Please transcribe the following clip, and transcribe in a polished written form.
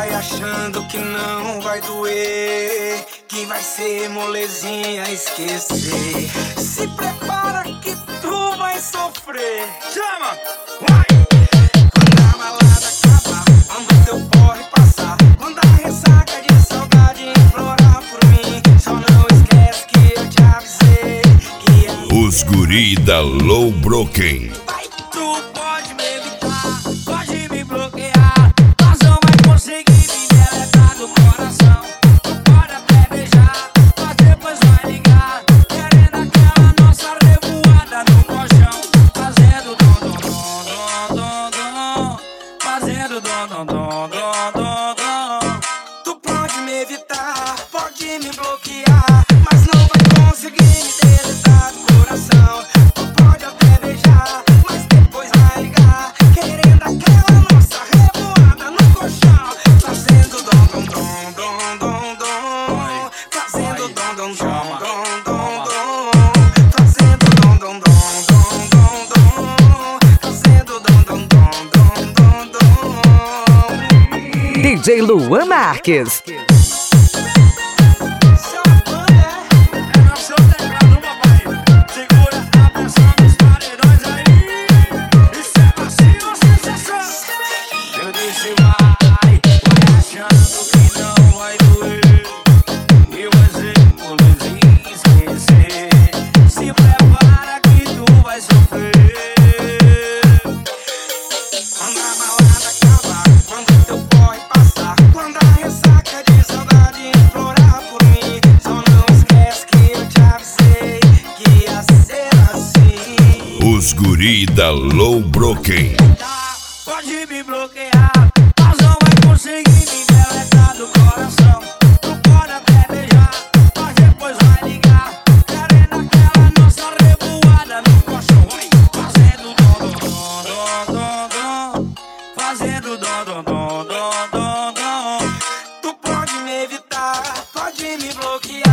vai achando que não vai doer, que vai ser molezinha esquecer. Se prepara que tu vai sofrer. Chama! Vai! Quando a balada acabar, quando teu porre passar, quando a ressaca de saudade implorar por mim, só não esquece que eu te avisei que Os guri da Low Broken. vai, tu pode me evitar, pode me bloquear, mas não vai conseguir me deletar do coração. Tu pode até beijar, mas depois vai ligar, querendo aquela nossa revoada no colchão, fazendo dom dom dom dom dom, fazendo dom dom dom dom dom dom. Tu pode me evitar, pode me bloquear, mas não vai conseguir me deletar do coração. Tu pode até beijar, mas depois vai ligar, querendo aquela nossa revoada no colchão, fazendo dom dom dom dom dom dom, fazendo dom dom dom dom dom dom, fazendo dom dom dom dom dom dom, fazendo dom dom dom dom dom dom. DJ Luan Marques. Os guri da Low Broken. Pode me bloquear, mas não vai conseguir me deletar do coração. Tu pode até beijar, mas depois vai ligar, querendo aquela nossa revoada no colchão. Fazendo dom dom dom dom dom, fazendo dom dom dom dom dom dom. Tu pode me evitar, pode me bloquear,